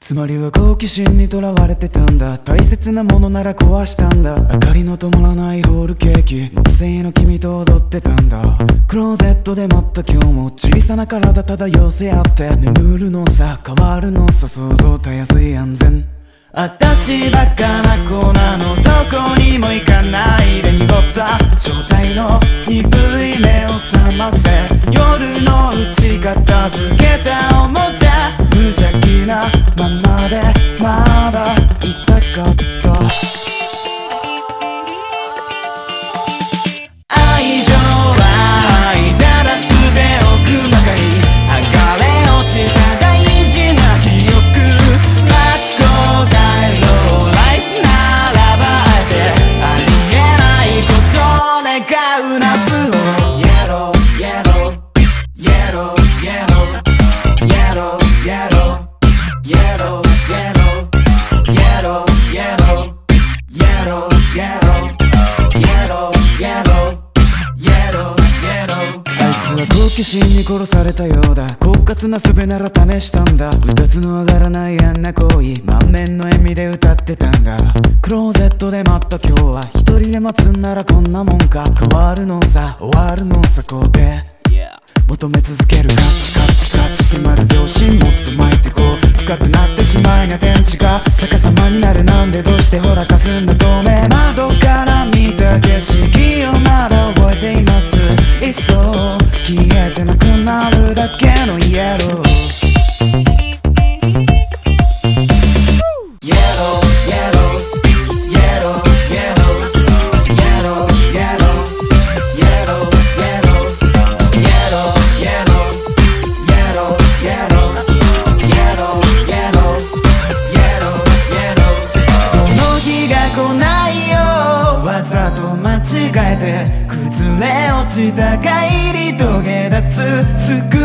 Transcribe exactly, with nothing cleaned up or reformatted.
つまりは好奇心にとらわれてたんだ。大切なものなら壊したんだ。明かりの灯らないホールケーキ、木製の君と踊ってたんだ。クローゼットで待った今日も小さな体漂せ合って眠るのさ、変わるのさ、想像たやすい安全。私バカな子なの、どこにも行かないで濁った状態の鈍い目を覚ませ。夜のうち片付けたおもちゃ、無邪気なままでまだいたかった。愛情は愛ただ捨ておくばかり、剥がれ落ちた大事な記憶。Let's go die low life ならばあえてありえないことを願う夏を。 Yellow Yellow Yellow Yellow Yellow Yellow Yellow Yellow Yellow Yellow Yellow Yellow Yellow Yellow Yellow Yellow。 あいつは好奇心に殺されたようだ。狡猾な術なら試したんだ。うたつの上がらないあんな行為、満面の笑みで歌ってたんだ。クローゼットで待った今日は、一人で待つんならこんなもんか。変わるのさ、終わるのさ、こうで求め続けるカチカチカチ迫る秒針、もっと巻いてこう。深くなってしまいな天地が逆さまになる。なんでどうしてほらかすんだ透明。窓から見た景色をまだ覚えています。いっそ消えてなくなるだけのイエロー。わざと間違えて崩れ落ちた帰り遂げ立つ。